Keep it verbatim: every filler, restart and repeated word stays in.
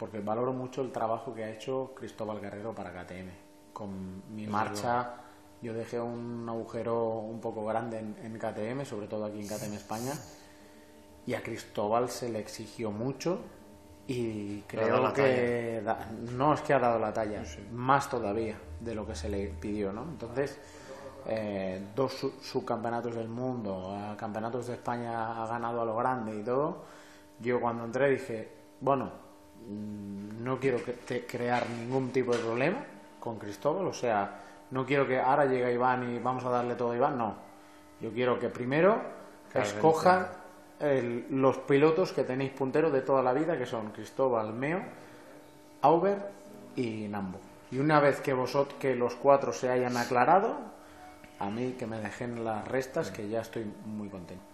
porque valoro mucho el trabajo que ha hecho Cristóbal Guerrero para K T M. Con mi marcha yo dejé un agujero un poco grande en, en K T M, sobre todo aquí en K T M España, y a Cristóbal se le exigió mucho y creo que da, no es que ha dado la talla, sí, sí. más todavía de lo que se le pidió, ¿no? Entonces, eh, dos su, subcampeonatos del mundo, eh, campeonatos de España ha ganado a lo grande y todo. Yo cuando entré dije, bueno, no quiero que te crear ningún tipo de problema con Cristóbal, o sea, no quiero que ahora llegue Iván y vamos a darle todo a Iván, no. Yo quiero que primero claro, escoja el, los pilotos que tenéis punteros de toda la vida, que son Cristóbal, Meo, Auber y Nambo. Y una vez que vosotros, que los cuatro se hayan aclarado, a mí que me dejen las restas, que ya estoy muy contento.